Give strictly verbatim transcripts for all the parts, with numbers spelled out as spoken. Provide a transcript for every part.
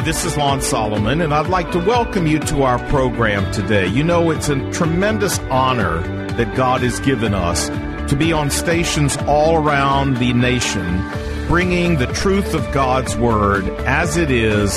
this is Lon Solomon, and I'd like to welcome you to our program today. You know, it's a tremendous honor that God has given us to be on stations all around the nation, bringing the truth of God's Word as it is,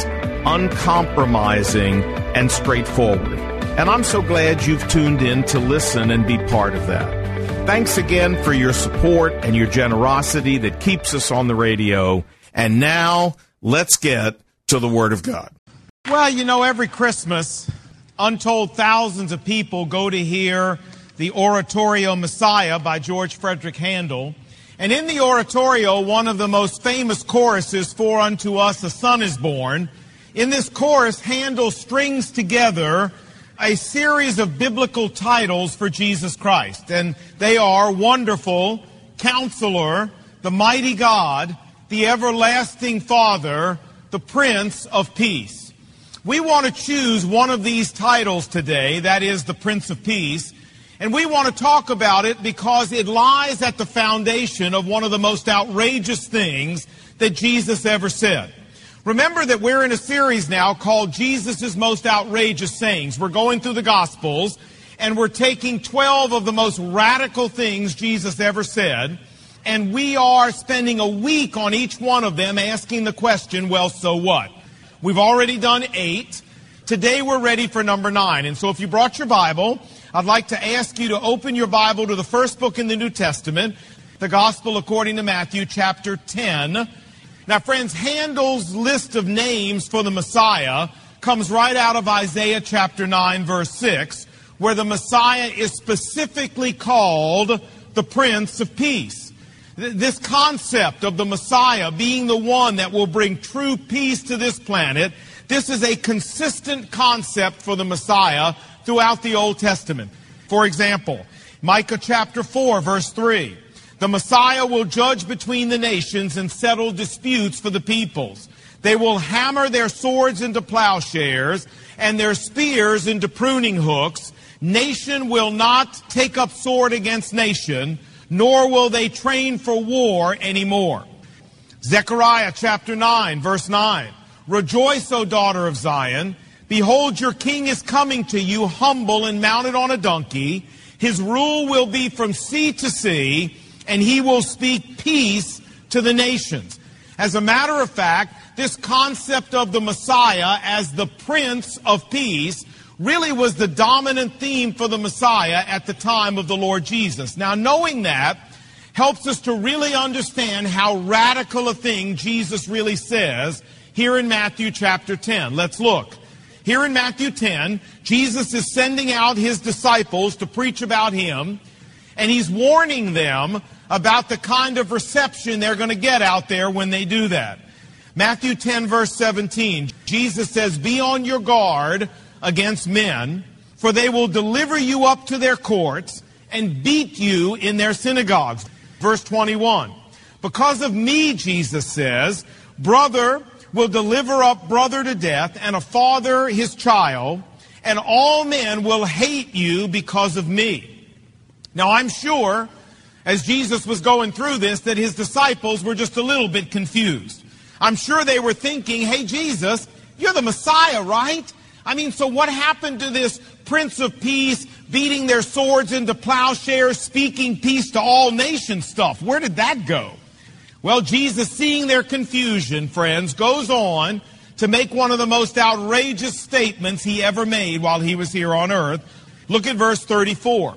uncompromising and straightforward. And I'm so glad you've tuned in to listen and be part of that. Thanks again for your support and your generosity that keeps us on the radio. And now, let's get to the Word of God. Well, you know, every Christmas, untold thousands of people go to hear the Oratorio Messiah by George Frederick Handel. And in the Oratorio, one of the most famous choruses, For Unto Us a Son is Born. In this chorus, Handel strings together a series of biblical titles for Jesus Christ. And they are Wonderful, Counselor, the Mighty God, the Everlasting Father, the Prince of Peace. We want to choose one of these titles today, that is the Prince of Peace, and we want to talk about it because it lies at the foundation of one of the most outrageous things that Jesus ever said. Remember that we're in a series now called Jesus' Most Outrageous Sayings. We're going through the Gospels, and we're taking twelve of the most radical things Jesus ever said, and we are spending a week on each one of them asking the question, well, so what? We've already done eight. Today we're ready for number nine. And so if you brought your Bible, I'd like to ask you to open your Bible to the first book in the New Testament, the Gospel according to Matthew, chapter ten. Now, friends, Handel's list of names for the Messiah comes right out of Isaiah chapter nine, verse six, where the Messiah is specifically called the Prince of Peace. This concept of the Messiah being the one that will bring true peace to this planet, this is a consistent concept for the Messiah throughout the Old Testament. For example, Micah chapter four, verse three, the Messiah will judge between the nations and settle disputes for the peoples. They will hammer their swords into plowshares and their spears into pruning hooks. Nation will not take up sword against nation, nor will they train for war anymore. Zechariah chapter nine, verse nine. Rejoice, O daughter of Zion. Behold, your king is coming to you, humble and mounted on a donkey. His rule will be from sea to sea, and he will speak peace to the nations. As a matter of fact, this concept of the Messiah as the Prince of Peace really was the dominant theme for the Messiah at the time of the Lord Jesus. Now, knowing that helps us to really understand how radical a thing Jesus really says here in Matthew chapter ten. Let's look. Here in Matthew ten, Jesus is sending out his disciples to preach about him, and he's warning them about the kind of reception they're going to get out there when they do that. Matthew ten, verse seventeen, Jesus says, be on your guard against men, for they will deliver you up to their courts and beat you in their synagogues. Verse twenty-one, because of me, Jesus says, brother will deliver up brother to death, and a father his child, and all men will hate you because of me. Now, I'm sure, as Jesus was going through this, that his disciples were just a little bit confused. I'm sure they were thinking, hey, Jesus, you're the Messiah, right? I mean, so what happened to this Prince of Peace, beating their swords into plowshares, speaking peace to all nations stuff? Where did that go? Well, Jesus, seeing their confusion, friends, goes on to make one of the most outrageous statements he ever made while he was here on earth. Look at verse thirty-four.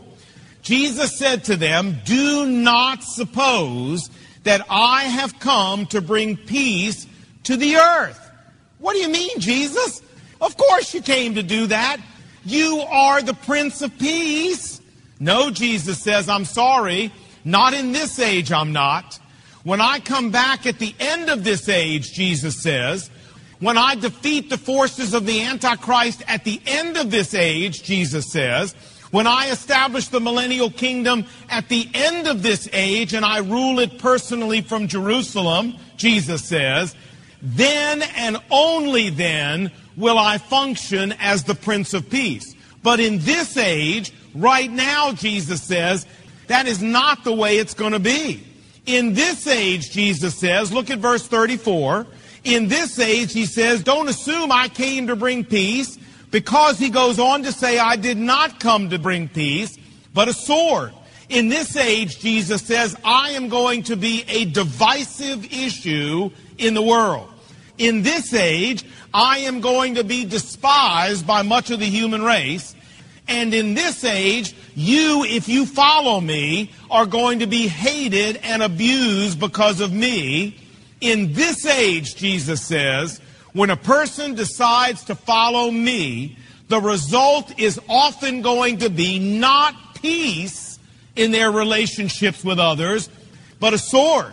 Jesus said to them, do not suppose that I have come to bring peace to the earth. What do you mean, Jesus? Of course you came to do that. You are the Prince of Peace. No, Jesus says, I'm sorry. Not in this age, I'm not. When I come back at the end of this age, Jesus says, when I defeat the forces of the Antichrist at the end of this age, Jesus says, when I establish the millennial kingdom at the end of this age and I rule it personally from Jerusalem, Jesus says, then and only then will I function as the Prince of Peace. But in this age, right now, Jesus says, that is not the way it's going to be. In this age, Jesus says, look at verse thirty-four, In this age, he says, don't assume I came to bring peace, because he goes on to say, I did not come to bring peace, but a sword. In this age, Jesus says, I am going to be a divisive issue in the world. In this age, I am going to be despised by much of the human race. And in this age, you, if you follow me, are going to be hated and abused because of me. In this age, Jesus says, when a person decides to follow me, the result is often going to be not peace in their relationships with others, but a sword,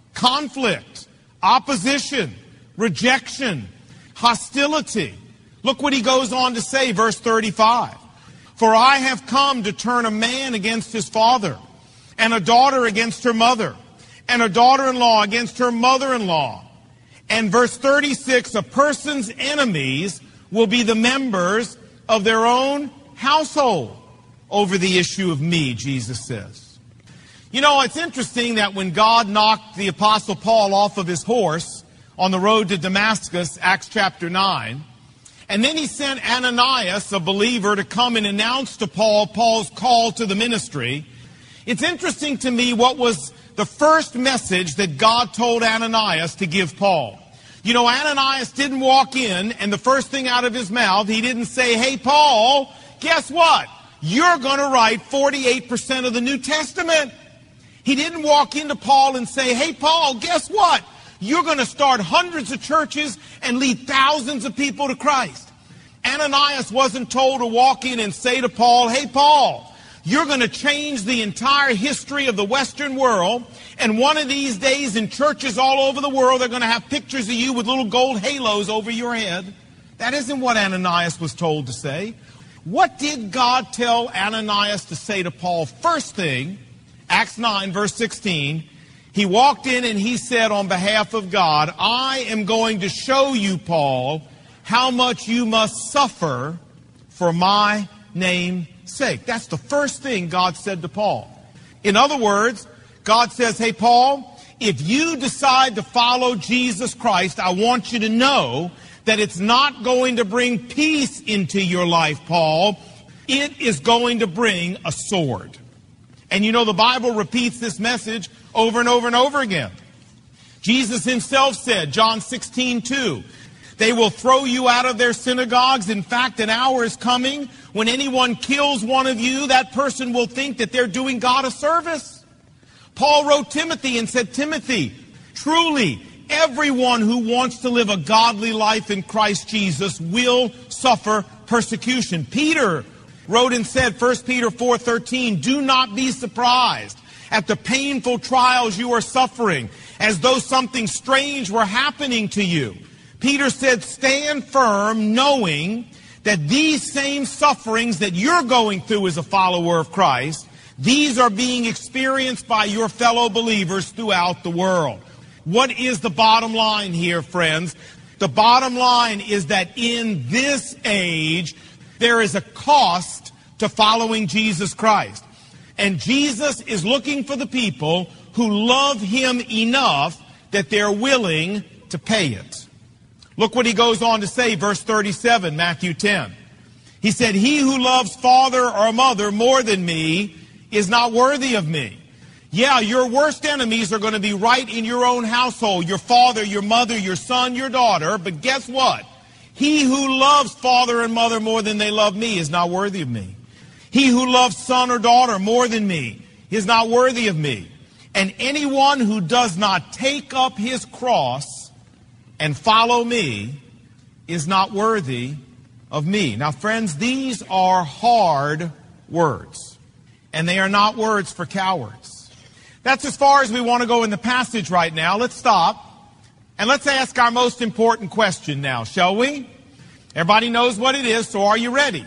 conflict, opposition, rejection, hostility. Look what he goes on to say, verse thirty-five. For I have come to turn a man against his father, and a daughter against her mother, and a daughter-in-law against her mother-in-law. And verse thirty-six, a person's enemies will be the members of their own household. Over the issue of me, Jesus says. You know, it's interesting that when God knocked the Apostle Paul off of his horse on the road to Damascus, Acts chapter nine, and then he sent Ananias, a believer, to come and announce to Paul Paul's call to the ministry, it's interesting to me what was the first message that God told Ananias to give Paul. You know, Ananias didn't walk in, and the first thing out of his mouth, he didn't say, hey, Paul, guess what? You're going to write forty-eight percent of the New Testament. He didn't walk into Paul and say, hey, Paul, guess what? You're going to start hundreds of churches and lead thousands of people to Christ. Ananias wasn't told to walk in and say to Paul, hey, Paul, you're going to change the entire history of the Western world, and one of these days in churches all over the world, they're going to have pictures of you with little gold halos over your head. That isn't what Ananias was told to say. What did God tell Ananias to say to Paul? First thing, Acts nine, verse sixteen, he walked in and he said on behalf of God, I am going to show you, Paul, how much you must suffer for my name's sake. That's the first thing God said to Paul. In other words, God says, hey, Paul, if you decide to follow Jesus Christ, I want you to know that it's not going to bring peace into your life, Paul. It is going to bring a sword. And you know, the Bible repeats this message over and over and over again. Jesus himself said, John sixteen two, they will throw you out of their synagogues. In fact, an hour is coming when anyone kills one of you, that person will think that they're doing God a service. Paul wrote Timothy and said, Timothy, truly, everyone who wants to live a godly life in Christ Jesus will suffer persecution. Peter wrote and said, First Peter four thirteen, do not be surprised at the painful trials you are suffering, as though something strange were happening to you. Peter said, stand firm, knowing that these same sufferings that you're going through as a follower of Christ, these are being experienced by your fellow believers throughout the world. What is the bottom line here, friends? The bottom line is that in this age, there is a cost to following Jesus Christ. And Jesus is looking for the people who love him enough that they're willing to pay it. Look what he goes on to say, verse thirty-seven, Matthew ten. He said, he who loves father or mother more than me is not worthy of me. Yeah, your worst enemies are going to be right in your own household, your father, your mother, your son, your daughter. But guess what? He who loves father and mother more than they love me is not worthy of me. He who loves son or daughter more than me is not worthy of me. And anyone who does not take up his cross and follow me is not worthy of me. Now, friends, these are hard words, and they are not words for cowards. That's as far as we want to go in the passage right now. Let's stop, and let's ask our most important question now, shall we? Everybody knows what it is, so are you ready?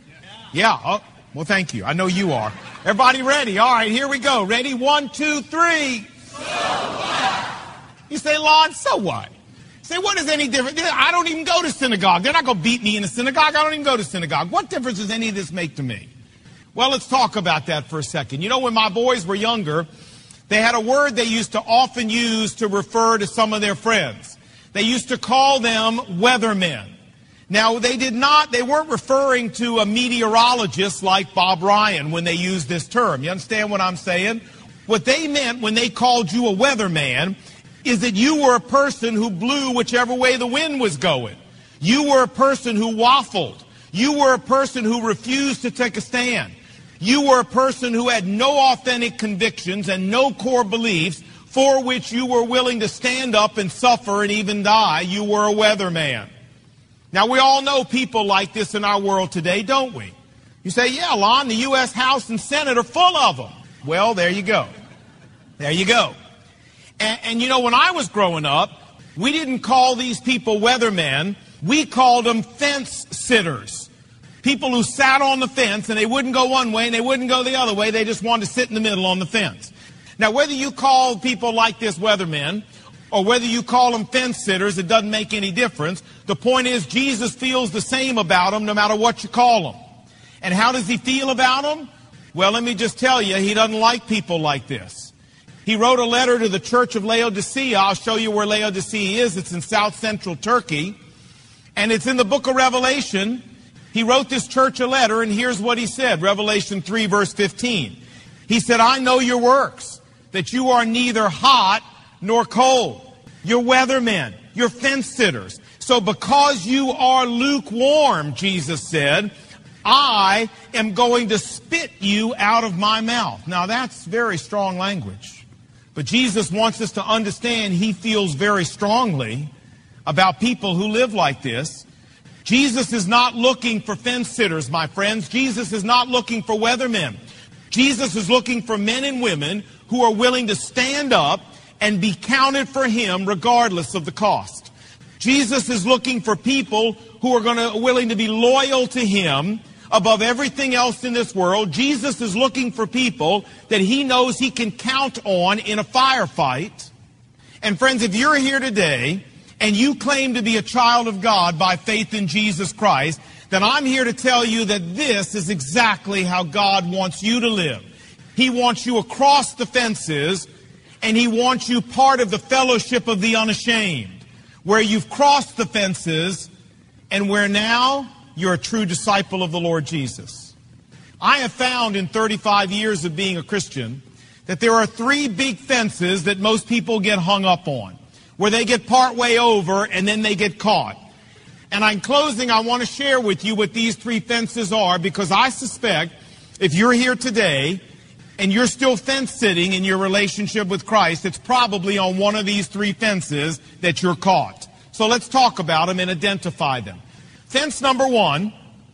Yeah. Oh, well, thank you. I know you are. Everybody ready? All right, here we go. Ready? One, two, three. So what? You say, Lon, so what? Say, what is any different? I don't even go to synagogue. They're not going to beat me in a synagogue. I don't even go to synagogue. What difference does any of this make to me? Well, let's talk about that for a second. You know, when my boys were younger, they had a word they used to often use to refer to some of their friends. They used to call them weathermen. Now, they did not, they weren't referring to a meteorologist like Bob Ryan when they used this term. You understand what I'm saying? What they meant when they called you a weatherman is that you were a person who blew whichever way the wind was going. You were a person who waffled. You were a person who refused to take a stand. You were a person who had no authentic convictions and no core beliefs for which you were willing to stand up and suffer and even die. You were a weatherman. Now, we all know people like this in our world today, don't we? You say, yeah, Lon, the U S House and Senate are full of them. Well, there you go. There you go. And, and you know, when I was growing up, we didn't call these people weathermen. We called them fence sitters. People who sat on the fence and they wouldn't go one way and they wouldn't go the other way. They just wanted to sit in the middle on the fence. Now, whether you call people like this weathermen or whether you call them fence sitters, it doesn't make any difference. The point is, Jesus feels the same about them no matter what you call them. And how does he feel about them? Well, let me just tell you, he doesn't like people like this. He wrote a letter to the church of Laodicea. I'll show you where Laodicea is. It's in south central Turkey. And it's in the book of Revelation. He wrote this church a letter, and here's what he said. Revelation three, verse fifteen. He said, I know your works, that you are neither hot nor cold. You're weathermen. You're fence sitters. So because you are lukewarm, Jesus said, I am going to spit you out of my mouth. Now, that's very strong language. But Jesus wants us to understand he feels very strongly about people who live like this. Jesus is not looking for fence sitters, my friends. Jesus is not looking for weathermen. Jesus is looking for men and women who are willing to stand up and be counted for him regardless of the cost. Jesus is looking for people who are going to willing to be loyal to him above everything else in this world. Jesus is looking for people that he knows he can count on in a firefight. And friends, if you're here today and you claim to be a child of God by faith in Jesus Christ, then I'm here to tell you that this is exactly how God wants you to live. He wants you across the fences, and he wants you part of the fellowship of the unashamed, where you've crossed the fences and where now you're a true disciple of the Lord Jesus. I have found in thirty-five years of being a Christian that there are three big fences that most people get hung up on, where they get part way over and then they get caught. And in closing, I want to share with you what these three fences are, because I suspect if you're here today and you're still fence-sitting in your relationship with Christ, it's probably on one of these three fences that you're caught. So let's talk about them and identify them. Fence number one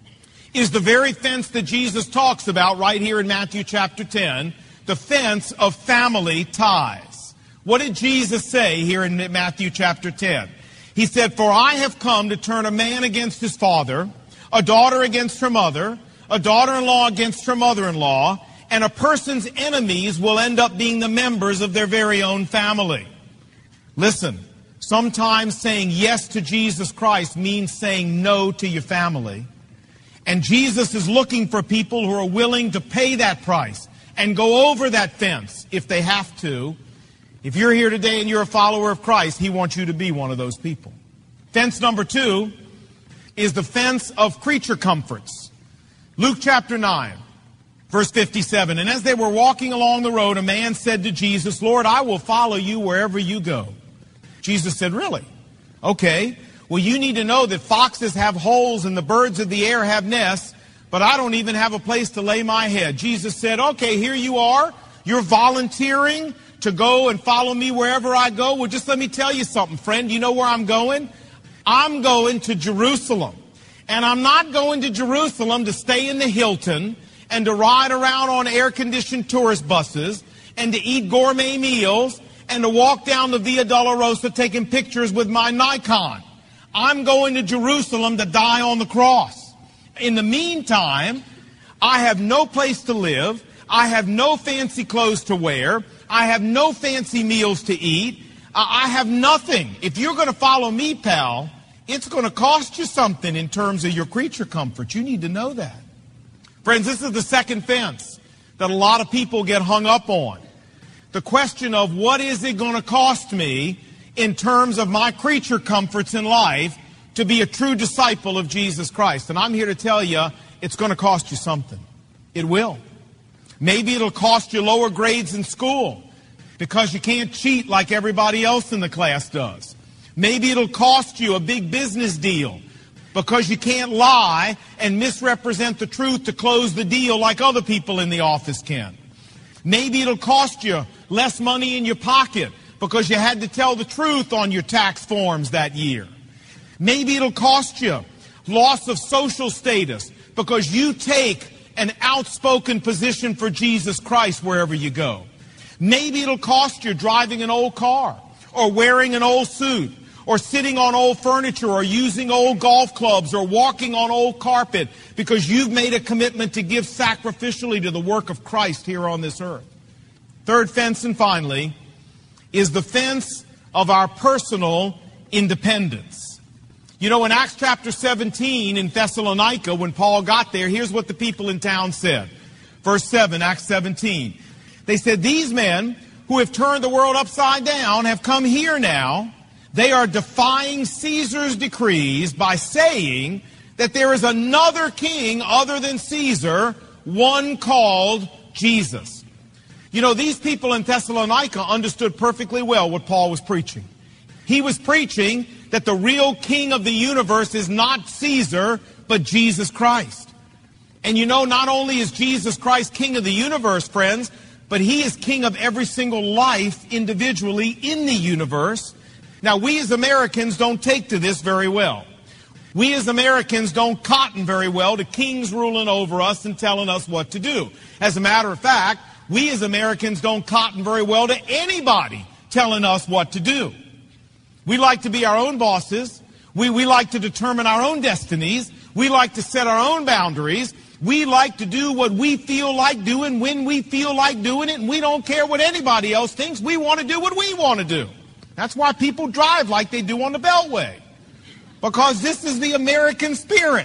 is the very fence that Jesus talks about right here in Matthew chapter ten, the fence of family ties. What did Jesus say here in Matthew chapter ten? He said, for I have come to turn a man against his father, a daughter against her mother, a daughter-in-law against her mother-in-law, and a person's enemies will end up being the members of their very own family. Listen, sometimes saying yes to Jesus Christ means saying no to your family. And Jesus is looking for people who are willing to pay that price and go over that fence if they have to. If you're here today and you're a follower of Christ, he wants you to be one of those people. Fence number two is the fence of creature comforts. Luke chapter nine. Verse fifty-seven, and as they were walking along the road, a man said to Jesus, Lord, I will follow you wherever you go. Jesus said, really? Okay. Well, you need to know that foxes have holes and the birds of the air have nests, but I don't even have a place to lay my head. Jesus said, okay, here you are. You're volunteering to go and follow me wherever I go. Well, just let me tell you something, friend. You know where I'm going? I'm going to Jerusalem. And I'm not going to Jerusalem to stay in the Hilton and to ride around on air-conditioned tourist buses, and to eat gourmet meals, and to walk down the Via Dolorosa taking pictures with my Nikon. I'm going to Jerusalem to die on the cross. In the meantime, I have no place to live. I have no fancy clothes to wear. I have no fancy meals to eat. I have nothing. If you're going to follow me, pal, it's going to cost you something in terms of your creature comfort. You need to know that. Friends, this is the second fence that a lot of people get hung up on. The question of what is it going to cost me in terms of my creature comforts in life to be a true disciple of Jesus Christ. And I'm here to tell you, it's going to cost you something. It will. Maybe it'll cost you lower grades in school because you can't cheat like everybody else in the class does. Maybe it'll cost you a big business deal because you can't lie and misrepresent the truth to close the deal like other people in the office can. Maybe it'll cost you less money in your pocket because you had to tell the truth on your tax forms that year. Maybe it'll cost you loss of social status because you take an outspoken position for Jesus Christ wherever you go. Maybe it'll cost you driving an old car or wearing an old suit or sitting on old furniture or using old golf clubs or walking on old carpet because you've made a commitment to give sacrificially to the work of Christ here on this earth. Third fence, and finally, is the fence of our personal independence. You know, in Acts chapter seventeen in Thessalonica, when Paul got there, here's what the people in town said. Verse seven, Acts seventeen. They said, "These men who have turned the world upside down have come here now. They are defying Caesar's decrees by saying that there is another king other than Caesar, one called Jesus." You know, these people in Thessalonica understood perfectly well what Paul was preaching. He was preaching that the real king of the universe is not Caesar, but Jesus Christ. And you know, not only is Jesus Christ king of the universe, friends, but he is king of every single life individually in the universe. Now, we as Americans don't take to this very well. We as Americans don't cotton very well to kings ruling over us and telling us what to do. As a matter of fact, we as Americans don't cotton very well to anybody telling us what to do. We like to be our own bosses. We, we like to determine our own destinies. We like to set our own boundaries. We like to do what we feel like doing when we feel like doing it, and we don't care what anybody else thinks. We want to do what we want to do. That's why people drive like they do on the Beltway, because this is the American spirit.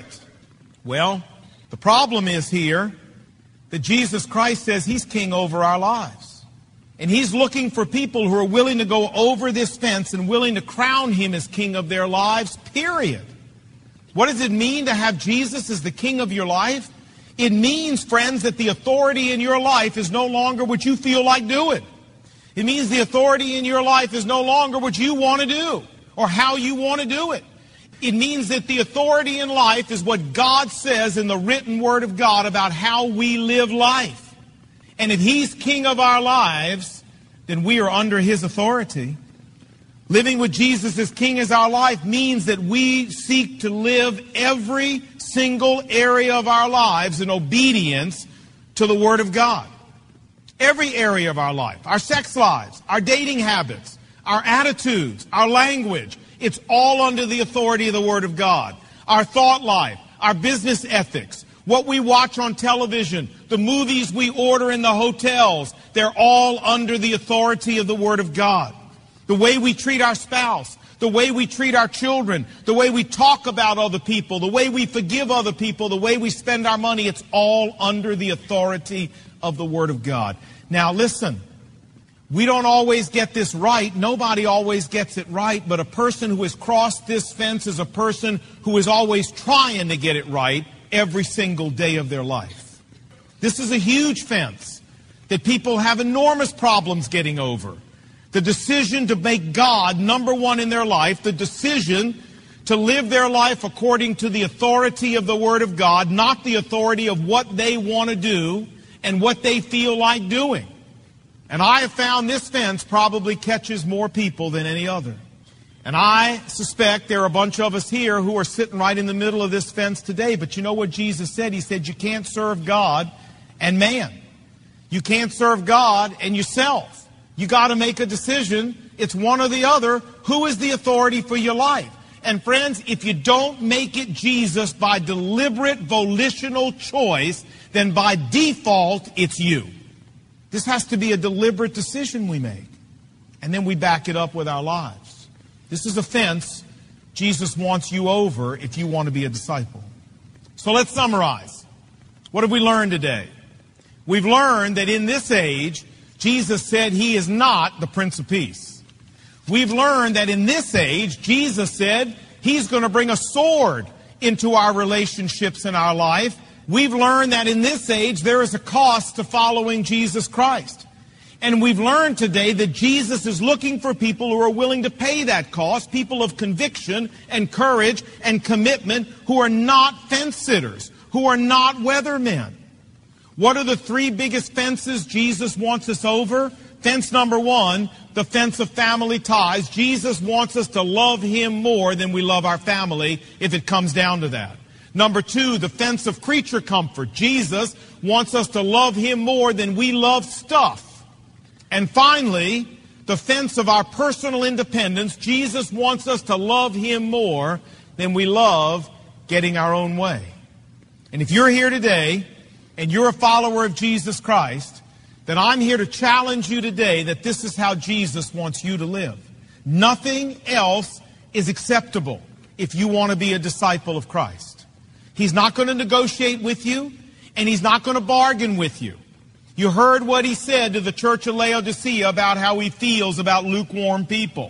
Well, the problem is here that Jesus Christ says he's king over our lives. And he's looking for people who are willing to go over this fence and willing to crown him as king of their lives, period. What does it mean to have Jesus as the king of your life? It means, friends, that the authority in your life is no longer what you feel like doing. It means the authority in your life is no longer what you want to do or how you want to do it. It means that the authority in life is what God says in the written word of God about how we live life. And if he's king of our lives, then we are under his authority. Living with Jesus as king as our life means that we seek to live every single area of our lives in obedience to the word of God. Every area of our life, our sex lives, our dating habits, our attitudes, our language, it's all under the authority of the Word of God. Our thought life, our business ethics, what we watch on television, the movies we order in the hotels, they're all under the authority of the Word of God. The way we treat our spouse, the way we treat our children, the way we talk about other people, the way we forgive other people, the way we spend our money, it's all under the authority of the Word of God. Now listen, we don't always get this right. Nobody always gets it right, but a person who has crossed this fence is a person who is always trying to get it right every single day of their life. This is a huge fence that people have enormous problems getting over. The decision to make God number one in their life, the decision to live their life according to the authority of the Word of God, not the authority of what they want to do and what they feel like doing. And I have found this fence probably catches more people than any other. And I suspect there are a bunch of us here who are sitting right in the middle of this fence today. But you know what Jesus said? He said you can't serve God and man. You can't serve God and yourself. You got to make a decision. It's one or the other. Who is the authority for your life? And friends, if you don't make it Jesus by deliberate volitional choice, then by default, it's you. This has to be a deliberate decision we make. And then we back it up with our lives. This is a fence Jesus wants you over if you want to be a disciple. So let's summarize. What have we learned today? We've learned that in this age, Jesus said he is not the Prince of Peace. We've learned that in this age, Jesus said He's going to bring a sword into our relationships in our life. We've learned that in this age, there is a cost to following Jesus Christ. And we've learned today that Jesus is looking for people who are willing to pay that cost, people of conviction and courage and commitment who are not fence-sitters, who are not weathermen. What are the three biggest fences Jesus wants us over? Fence number one, the fence of family ties. Jesus wants us to love Him more than we love our family, if it comes down to that. Number two, the fence of creature comfort. Jesus wants us to love Him more than we love stuff. And finally, the fence of our personal independence. Jesus wants us to love Him more than we love getting our own way. And if you're here today and you're a follower of Jesus Christ, then I'm here to challenge you today that this is how Jesus wants you to live. Nothing else is acceptable if you want to be a disciple of Christ. He's not going to negotiate with you, and He's not going to bargain with you. You heard what He said to the church of Laodicea about how He feels about lukewarm people.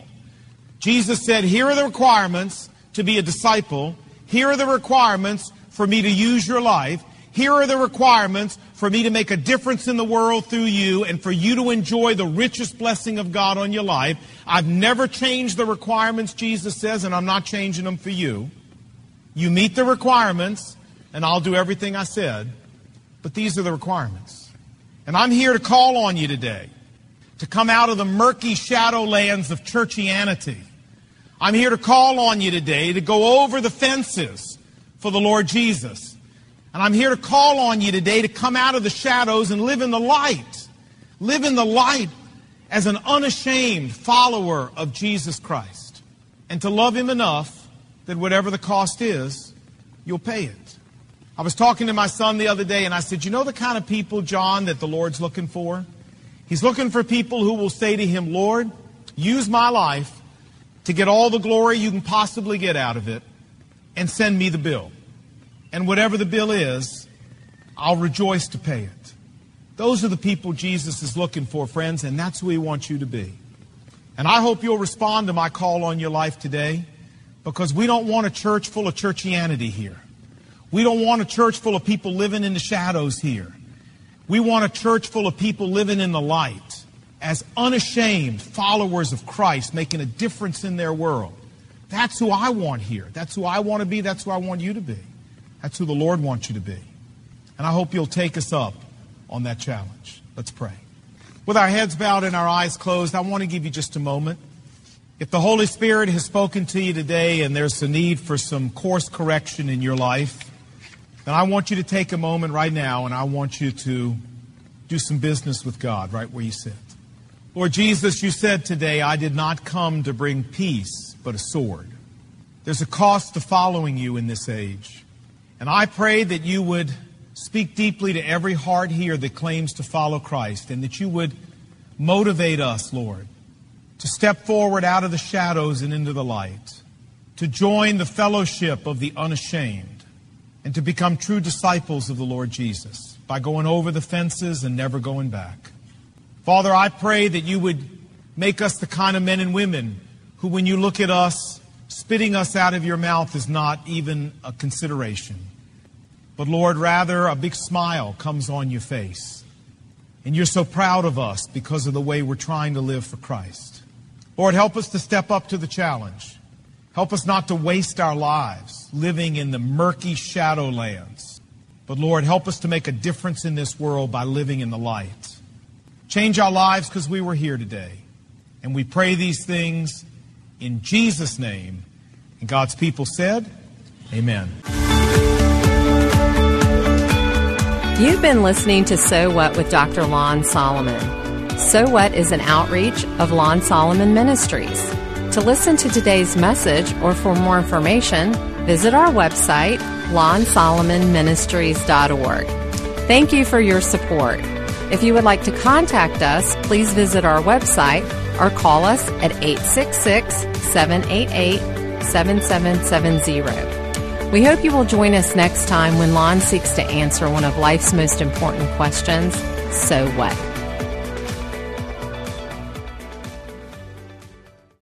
Jesus said, here are the requirements to be a disciple. Here are the requirements for me to use your life. Here are the requirements for me to make a difference in the world through you and for you to enjoy the richest blessing of God on your life. I've never changed the requirements, Jesus says, and I'm not changing them for you. You meet the requirements, and I'll do everything I said, but these are the requirements. And I'm here to call on you today to come out of the murky shadowlands of churchianity. I'm here to call on you today to go over the fences for the Lord Jesus. And I'm here to call on you today to come out of the shadows and live in the light. Live in the light as an unashamed follower of Jesus Christ. And to love Him enough that whatever the cost is, you'll pay it. I was talking to my son the other day and I said, you know the kind of people, John, that the Lord's looking for? He's looking for people who will say to Him, Lord, use my life to get all the glory you can possibly get out of it and send me the bill. And whatever the bill is, I'll rejoice to pay it. Those are the people Jesus is looking for, friends, and that's who He wants you to be. And I hope you'll respond to my call on your life today, because we don't want a church full of churchianity here. We don't want a church full of people living in the shadows here. We want a church full of people living in the light as unashamed followers of Christ, making a difference in their world. That's who I want here. That's who I want to be. That's who I want you to be. That's who the Lord wants you to be. And I hope you'll take us up on that challenge. Let's pray. With our heads bowed and our eyes closed, I want to give you just a moment. If the Holy Spirit has spoken to you today and there's a need for some course correction in your life, then I want you to take a moment right now and I want you to do some business with God right where you sit. Lord Jesus, you said today, I did not come to bring peace, but a sword. There's a cost to following you in this age. And I pray that you would speak deeply to every heart here that claims to follow Christ, and that you would motivate us, Lord, to step forward out of the shadows and into the light, to join the fellowship of the unashamed, and to become true disciples of the Lord Jesus by going over the fences and never going back. Father, I pray that you would make us the kind of men and women who, when you look at us, spitting us out of your mouth is not even a consideration. But Lord, rather a big smile comes on your face. And you're so proud of us because of the way we're trying to live for Christ. Lord, help us to step up to the challenge. Help us not to waste our lives living in the murky shadowlands. But Lord, help us to make a difference in this world by living in the light. Change our lives because we were here today. And we pray these things in Jesus' name. And God's people said, amen. You've been listening to So What with Doctor Lon Solomon. So What is an outreach of Lon Solomon Ministries. To listen to today's message or for more information, visit our website, lon solomon ministries dot org. Thank you for your support. If you would like to contact us, please visit our website or call us at eight six six, seven eight eight, seven seven seven zero. We hope you will join us next time when Lon seeks to answer one of life's most important questions, so what?